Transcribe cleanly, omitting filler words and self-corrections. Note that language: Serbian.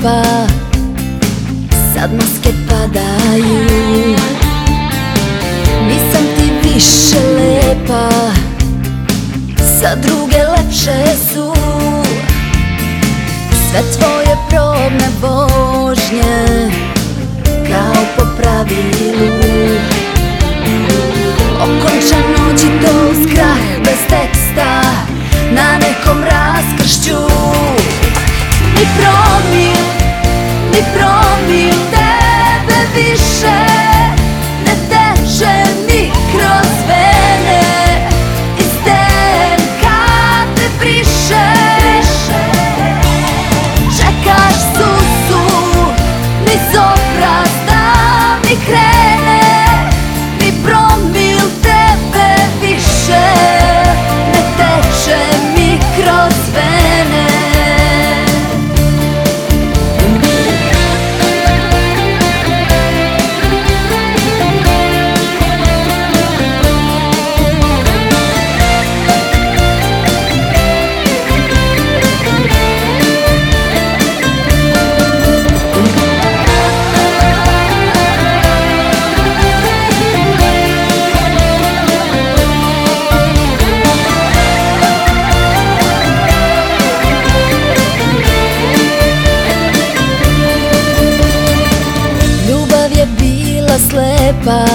lepa, sad maske padaju. Nisam ti više lepa, sad druge lepše su. Sve tvoje probne vožnje kao po pravilu. Okončan noć i to uz krah bez teksta na nekom raskršću. Ni promil tebe više ne teče mi kroz vene. Iz DNK te briše. Čekaš suzu niz obraz da mi krene. Ni promil tebe više ne teče mi kroz vene. Slepa,